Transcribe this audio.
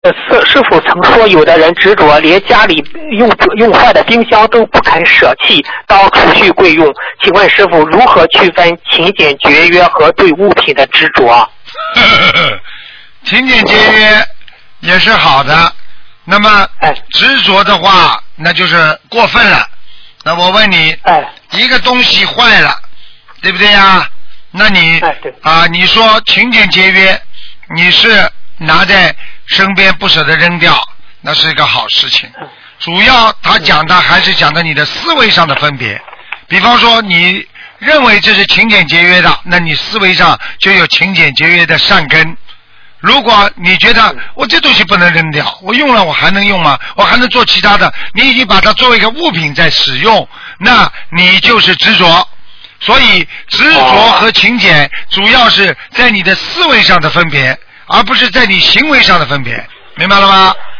师傅曾说，有的人执着，连家里用坏的冰箱都不肯舍弃，当储蓄柜用。请问师傅，如何区分勤俭节约和对物品的执着？ 勤俭节约也是好的，那么执着的话，那就是过分了。那我问你，一个东西坏了，对不对呀？那你你说勤俭节约，你是拿在身边不舍得扔掉，那是一个好事情。主要他讲的还是讲的你的思维上的分别。比方说你认为这是勤俭节约的，那你思维上就有勤俭节约的善根。如果你觉得我这东西不能扔掉，我用了我还能用吗？我还能做其他的，你已经把它作为一个物品在使用，那你就是执着。所以执着和勤俭主要是在你的思维上的分别，而不是在你行为上的分别，明白了吗？